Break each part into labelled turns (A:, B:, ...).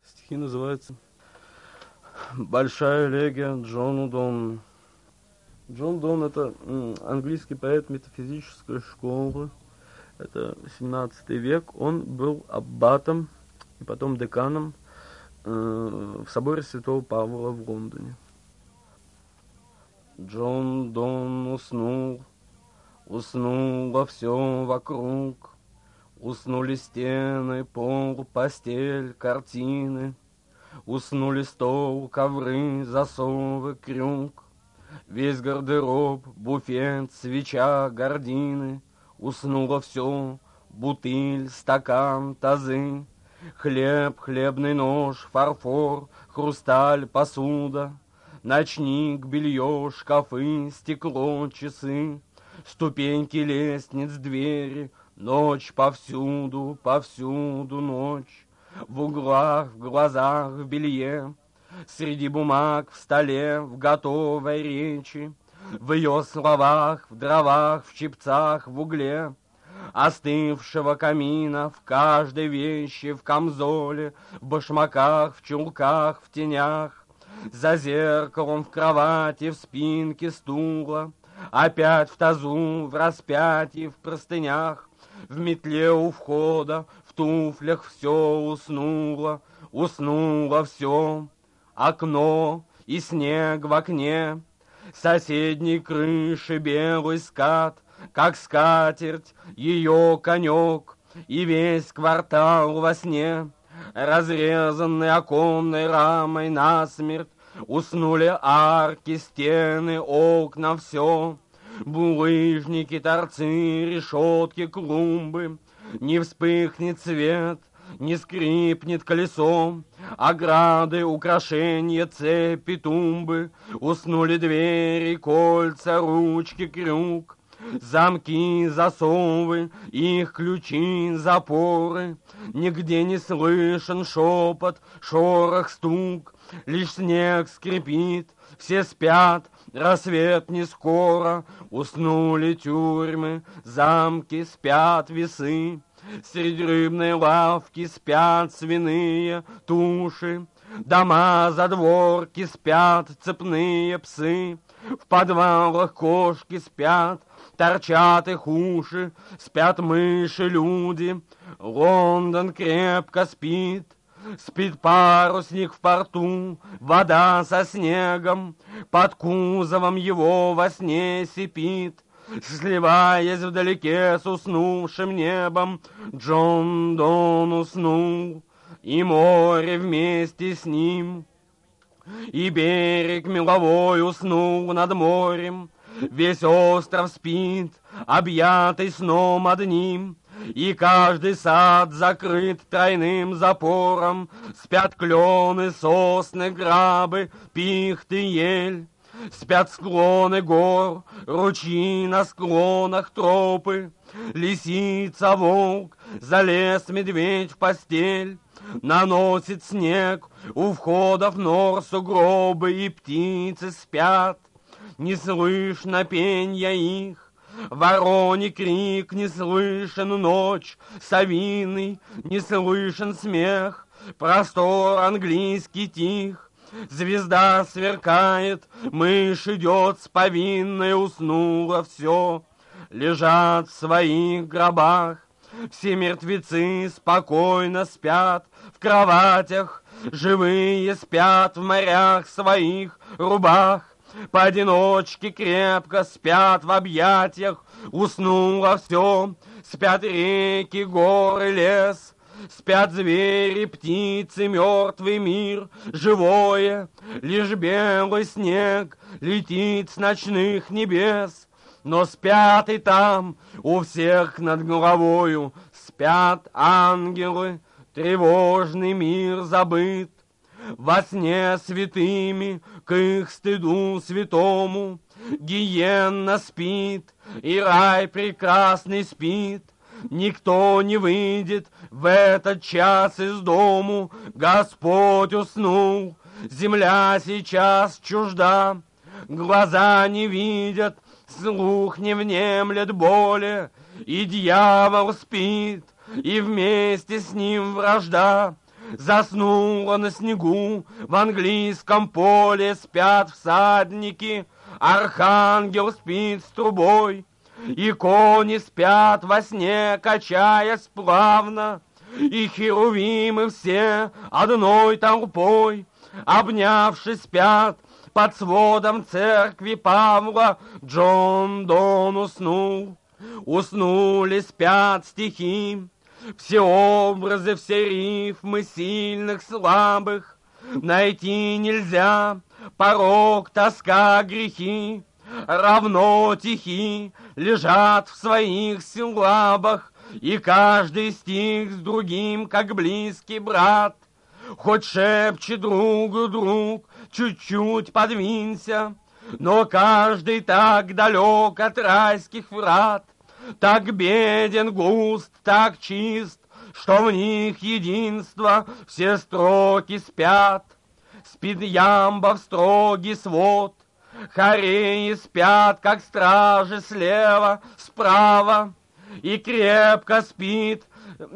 A: Стихи называются «Большая элегия Джону Донну». Джон Донн — это английский поэт метафизической школы. Это 17 век. Он был аббатом и потом деканом в соборе Святого Павла в Лондоне. Джон Донн уснул, уснуло все вокруг. Уснули стены, пол, постель, картины. Уснули стол, ковры, засовы, крюк. Весь гардероб, буфет, свеча, гардины. Уснуло все, бутыль, стакан, тазы. Хлеб, хлебный нож, фарфор, хрусталь, посуда. Ночник, белье, шкафы, стекло, часы. Ступеньки лестниц, двери. Ночь повсюду, повсюду ночь. В углах, в глазах, в белье. Среди бумаг, в столе, в готовой речи. В ее словах, в дровах, в щипцах, в угле. Остывшего камина, в каждой вещи, в камзоле, в башмаках, в чулках, в тенях. За зеркалом, в кровати, в спинке стула. Опять в тазу, в распятии, в простынях. В метле у входа, в туфлях все уснуло, уснуло все. Окно и снег в окне, соседней крыши белый скат, как скатерть, ее конек, и весь квартал во сне, разрезанный оконной рамой насмерть, уснули арки, стены, окна, все. Булыжники, торцы, решетки, клумбы. Не вспыхнет свет, не скрипнет колесо. Ограды, украшения, цепи, тумбы. Уснули двери, кольца, ручки, крюк. Замки, засовы, их ключи, запоры. Нигде не слышен шепот, шорох, стук. Лишь снег скрипит, все спят, рассвет не скоро. Уснули тюрьмы, замки, спят весы. Среди рыбной лавки спят свиные туши. Дома, задворки, спят цепные псы. В подвалах кошки спят, торчат их уши. Спят мыши, люди. Лондон крепко спит. Спит парусник в порту, вода со снегом, под кузовом его во сне сипит. Сливаясь вдалеке с уснувшим небом, Джон Донн уснул, и море вместе с ним. И берег меловой уснул над морем, весь остров спит, объятый сном одним. И каждый сад закрыт тройным запором. Спят клены, сосны, грабы, пихты, ель. Спят склоны гор, ручьи на склонах, тропы. Лисица, волк, залез медведь в постель. Наносит снег, у входов нор сугробы, и птицы спят. Не слышно пенья их. Вороний крик не слышен, ночь совиный, не слышен смех, простор английский тих. Звезда сверкает, мышь идет с повинной, уснуло все. Лежат в своих гробах, все мертвецы спокойно спят в кроватях, живые спят в морях своих рубах. Поодиночке крепко спят в объятиях, уснуло все. Спят реки, горы, лес, спят звери, птицы, мертвый мир, живое. Лишь белый снег летит с ночных небес. Но спят и там, у всех над головою, спят ангелы, тревожный мир забыт. Во сне святыми, к их стыду святому, гиенна спит, и рай прекрасный спит. Никто не выйдет в этот час из дому. Господь уснул, земля сейчас чужда. Глаза не видят, слух не внемлет боли. И дьявол спит, и вместе с ним вражда. Заснула на снегу, в английском поле спят всадники, архангел спит с трубой, и кони спят во сне, качаясь плавно, и херувимы все одной толпой, обнявшись, спят под сводом церкви Павла. Джон Дон уснул, уснули, спят стихи, все образы, все рифмы сильных, слабых. Найти нельзя порок, тоска, грехи, равно тихи лежат в своих силабах, и каждый стих с другим, как близкий брат. Хоть шепчет другу друг, чуть-чуть подвинься, но каждый так далек от райских врат, так беден, густ, так чист, что в них единство, все строки спят. Спит ямба в строгий свод, хореи спят, как стражи слева, справа, и крепко спит,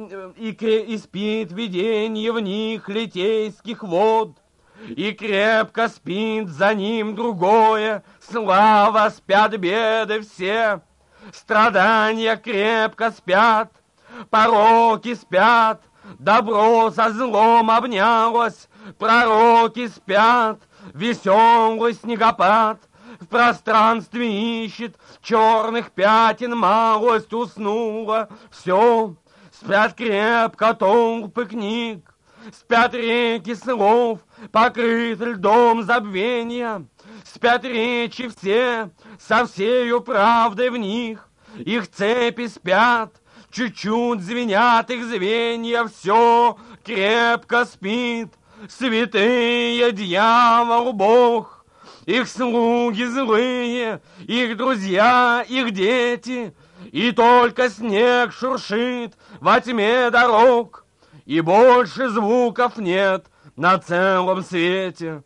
A: и спит виденье в них литейских вод, и крепко спит за ним другое, слава, спят беды все, страдания крепко спят, пороки спят, добро со злом обнялось, пророки спят, веселый снегопад в пространстве ищет черных пятен, малость уснула, все, спят крепко толпы книг, спят реки слов, покрыт льдом забвения, спят речи все, со всею правдой в них, их цепи спят, чуть-чуть звенят их звенья, все крепко спит, святые, дьявол, Бог, их слуги злые, их друзья, их дети, и только снег шуршит во тьме дорог, и больше звуков нет на целом свете.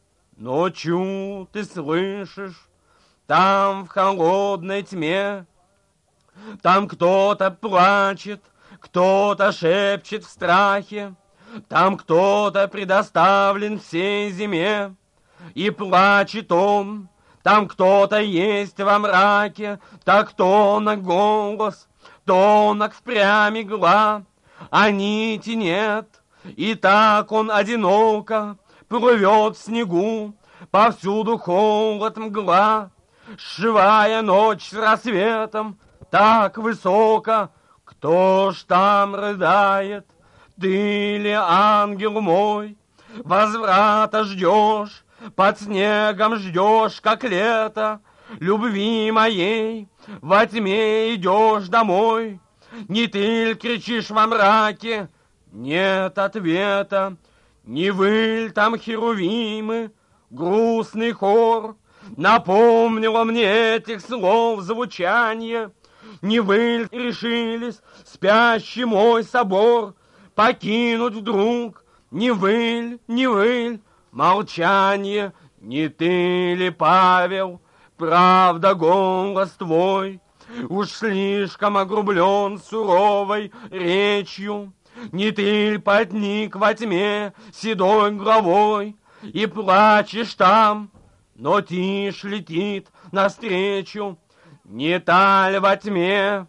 A: Ночью ты слышишь, там в холодной тьме, там кто-то плачет, кто-то шепчет в страхе, там кто-то предоставлен всей зиме, и плачет он, там кто-то есть во мраке, так тонок голос, тонок впрямь игла, а нити нет, и так он одиноко плывет в снегу, повсюду холод, мгла, сшивая ночь с рассветом так высоко. Кто ж там рыдает, ты ли, ангел мой, возврата ждешь, под снегом ждешь, как лето, любви моей, во тьме идешь домой, не ты ль кричишь во мраке, нет ответа, не вы ль там херувимы, грустный хор, напомнило мне этих слов звучание, не вы ль решились спящий мой собор покинуть вдруг, не вы ль, молчание, не ты ли, Павел, правда голос твой, уж слишком огрублен суровой речью, не ты ли подник во тьме седой головой и плачешь там, но тишь летит навстречу, не та ли во тьме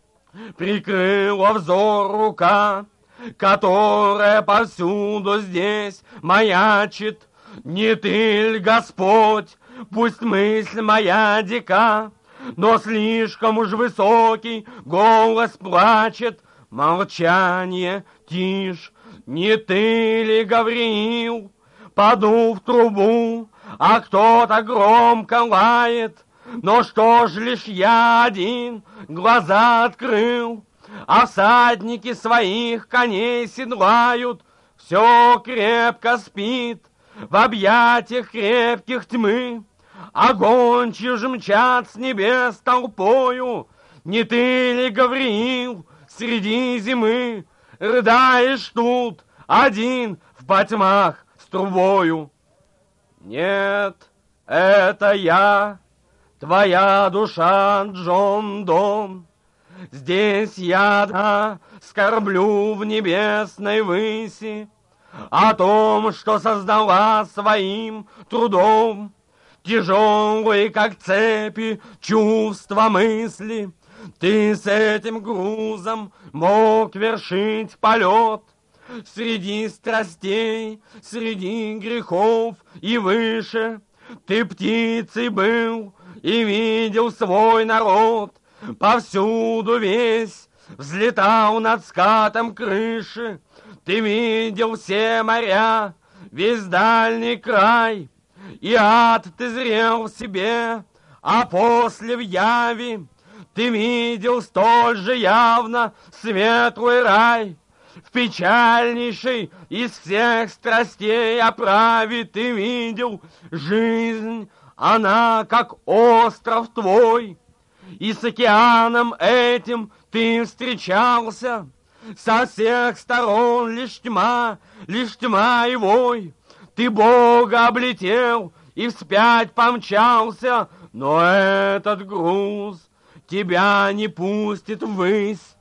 A: прикрыла взор рука, которая повсюду здесь маячит, не ты ли, Господь, пусть мысль моя дика, но слишком уж высокий голос плачет, молчание, тишь, не ты ли, Гавриил, паду в трубу, а кто-то громко лает, но что ж лишь я один глаза открыл, а всадники своих коней седлают, все крепко спит в объятиях крепких тьмы, а гончие же мчат с небес толпою, не ты ли, Гавриил, среди зимы рыдаешь тут один в потьмах с трубою? Нет, это я, твоя душа, Джон Дон. Здесь я скорблю в небесной выси, о том, что создала своим трудом, тяжелые, как цепи, чувства, мысли. Ты с этим грузом мог вершить полет среди страстей, среди грехов и выше. Ты птицей был и видел свой народ, повсюду весь взлетал над скатом крыши. Ты видел все моря, весь дальний край, и ад ты зрел в себе, а после в яви ты видел столь же явно светлый рай. В печальнейшей из всех страстей оправе ты видел жизнь, она как остров твой, и с океаном этим ты встречался. Со всех сторон лишь тьма и вой. Ты Бога облетел и вспять помчался, но этот груз тебя не пустит ввысь.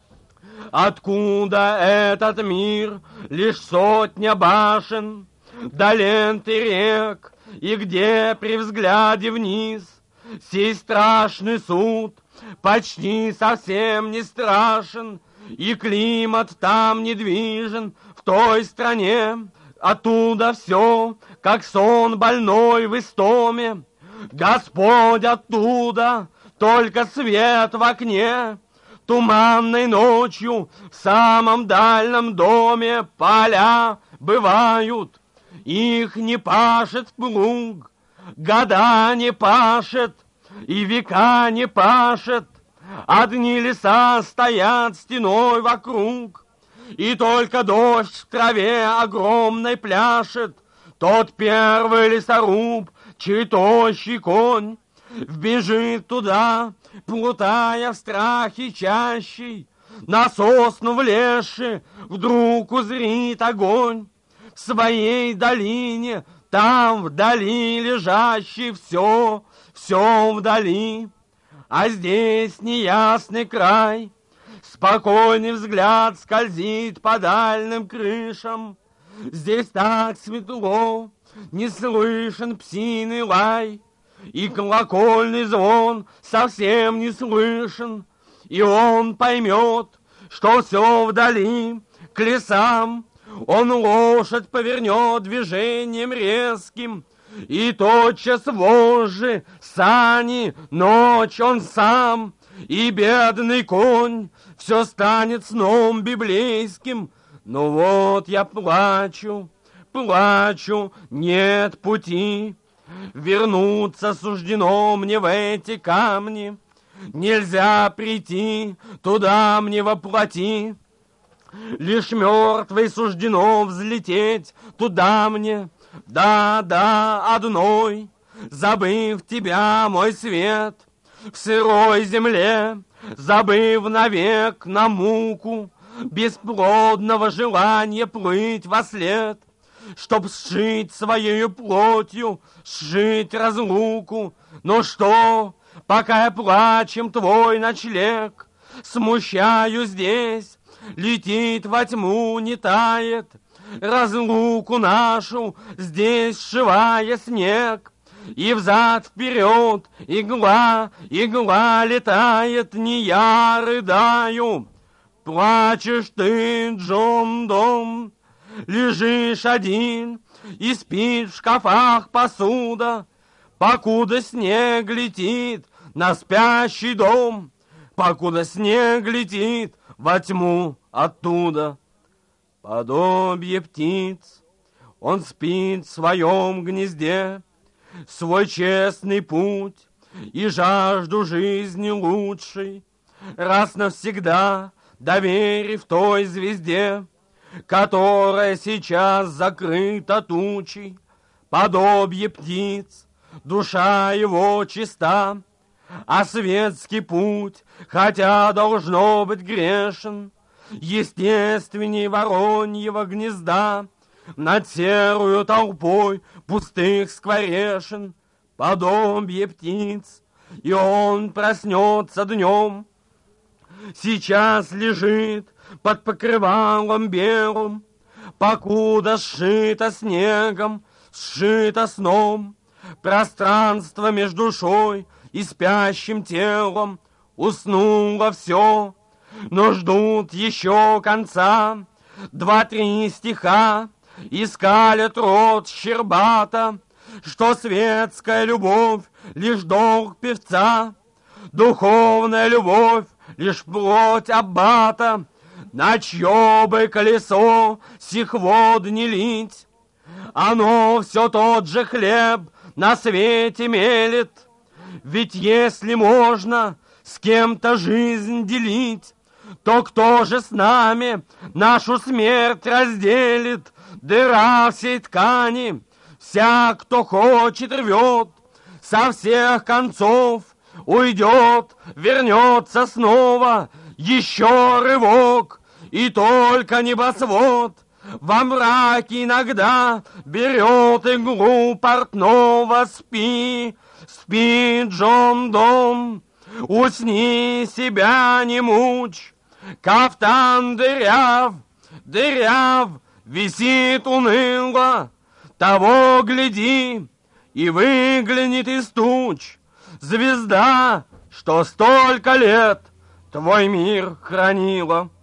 A: Откуда этот мир лишь сотня башен, до ленты рек, и где при взгляде вниз сей страшный суд почти совсем не страшен, и климат там недвижен в той стране. Оттуда все, как сон больной в истоме. Господь оттуда, только свет в окне. Туманной ночью в самом дальнем доме поля бывают. Их не пашет плуг, года не пашет, и века не пашет. Одни леса стоят стеной вокруг, и только дождь в траве огромной пляшет. Тот первый лесоруб, чей тощий конь, вбежит туда, плутая в страхе чащей. На сосну влезши вдруг узрит огонь. В своей долине, там вдали лежащий все вдали. А здесь неясный край, спокойный взгляд скользит по дальним крышам. Здесь так светло, не слышен псиный лай, и колокольный звон совсем не слышен. И он поймет, что все вдали, к лесам. Он лошадь повернет движением резким, и тотчас вожжи, сани, ночь он сам, и бедный конь все станет сном библейским. Но вот я плачу, нет пути. Вернуться суждено мне в эти камни. Нельзя прийти туда мне воплоти. Лишь мертвой суждено взлететь туда мне. Да, одной, забыв тебя, мой свет, в сырой земле, забыв навек на муку бесплодного желания плыть вослед, чтоб сшить своею плотью, сшить разлуку. Но что, пока я плачем твой ночлег, смущаю здесь, летит во тьму, не тает, разлуку нашу здесь сшивая снег. И взад-вперед игла летает, не я рыдаю. Плачешь ты, Джон Дон, лежишь один, и спит в шкафах посуда, покуда снег летит на спящий дом, покуда снег летит во тьму оттуда. Подобие птиц, он спит в своем гнезде, свой честный путь и жажду жизни лучшей, раз навсегда доверив той звезде, которая сейчас закрыта тучей. Подобие птиц, душа его чиста, а светский путь, хотя должно быть грешен, естественней вороньего гнезда, над серую толпой пустых скворешин. Подобие птиц, и он проснется днем, сейчас лежит под покрывалом белым, покуда сшито снегом, сшито сном, пространство между душой и спящим телом, уснуло все, но ждут еще конца. 2-3 стиха искалят рот щербата, что светская любовь лишь долг певца, духовная любовь лишь плоть аббата, на чье бы колесо сих вод не лить. Оно все тот же хлеб на свете мелет, ведь если можно с кем-то жизнь делить, то кто же с нами нашу смерть разделит? Дыра всей ткани, вся, кто хочет, рвет, со всех концов уйдет, вернется снова, еще рывок, и только небосвод во мраке иногда берет иглу портного. Спи, спи, Джон Дон, усни, себя не мучь, кафтан дыряв, дыряв, висит уныло, того гляди, и выглянет из туч звезда, что столько лет твой мир хранила.